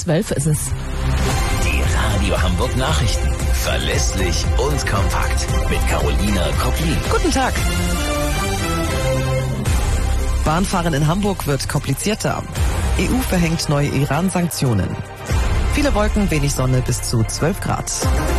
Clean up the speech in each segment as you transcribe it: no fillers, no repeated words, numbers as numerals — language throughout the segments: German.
12 ist es. Die Radio Hamburg Nachrichten. Verlässlich und kompakt. Mit Carolina Koplin. Guten Tag. Bahnfahren in Hamburg wird komplizierter. EU verhängt neue Iran-Sanktionen. Viele Wolken, wenig Sonne bis zu 12 Grad.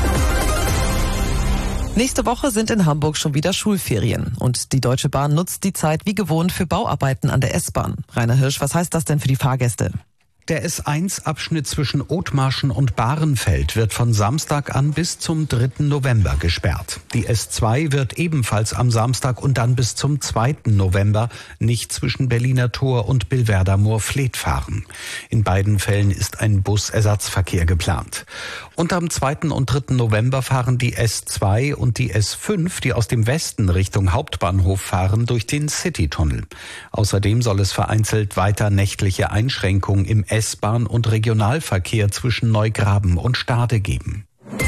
Nächste Woche sind in Hamburg schon wieder Schulferien und die Deutsche Bahn nutzt die Zeit wie gewohnt für Bauarbeiten an der S-Bahn. Rainer Hirsch, was heißt das denn für die Fahrgäste? Der S1-Abschnitt zwischen Othmarschen und Bahrenfeld wird von Samstag an bis zum 3. November gesperrt. Die S2 wird ebenfalls am Samstag und dann bis zum 2. November nicht zwischen Berliner Tor und Billwerder-Moorfleet fahren. In beiden Fällen ist ein Busersatzverkehr geplant. Und am 2. und 3. November fahren die S2 und die S5, die aus dem Westen Richtung Hauptbahnhof fahren, durch den Citytunnel. Außerdem soll es vereinzelt weiter nächtliche Einschränkungen im S-Bahn- und Regionalverkehr zwischen Neugraben und Stade geben.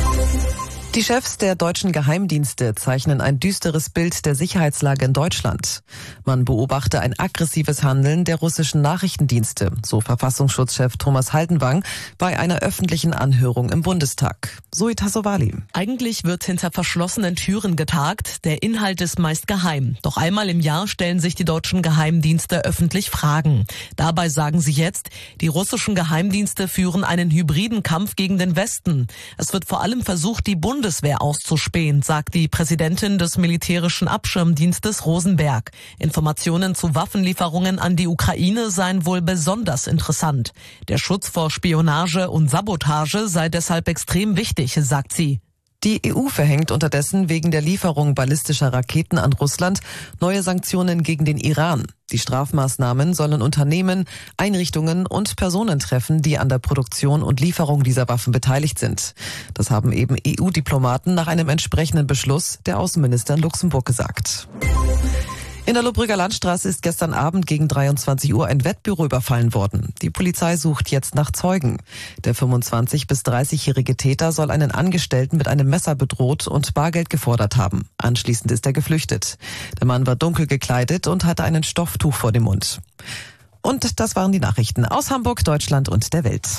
Die Chefs der deutschen Geheimdienste zeichnen ein düsteres Bild der Sicherheitslage in Deutschland. Man beobachte ein aggressives Handeln der russischen Nachrichtendienste, so Verfassungsschutzchef Thomas Haldenwang bei einer öffentlichen Anhörung im Bundestag. Zoe Tassovali. Eigentlich wird hinter verschlossenen Türen getagt, der Inhalt ist meist geheim. Doch einmal im Jahr stellen sich die deutschen Geheimdienste öffentlich Fragen. Dabei sagen sie jetzt, die russischen Geheimdienste führen einen hybriden Kampf gegen den Westen. Es wird vor allem versucht, die Bundeswehr auszuspähen, sagt die Präsidentin des militärischen Abschirmdienstes Rosenberg. Informationen zu Waffenlieferungen an die Ukraine seien wohl besonders interessant. Der Schutz vor Spionage und Sabotage sei deshalb extrem wichtig, sagt sie. Die EU verhängt unterdessen wegen der Lieferung ballistischer Raketen an Russland neue Sanktionen gegen den Iran. Die Strafmaßnahmen sollen Unternehmen, Einrichtungen und Personen treffen, die an der Produktion und Lieferung dieser Waffen beteiligt sind. Das haben eben EU-Diplomaten nach einem entsprechenden Beschluss der Außenminister in Luxemburg gesagt. In der Lohbrügger Landstraße ist gestern Abend gegen 23 Uhr ein Wettbüro überfallen worden. Die Polizei sucht jetzt nach Zeugen. Der 25- bis 30-jährige Täter soll einen Angestellten mit einem Messer bedroht und Bargeld gefordert haben. Anschließend ist er geflüchtet. Der Mann war dunkel gekleidet und hatte einen Stofftuch vor dem Mund. Und das waren die Nachrichten aus Hamburg, Deutschland und der Welt.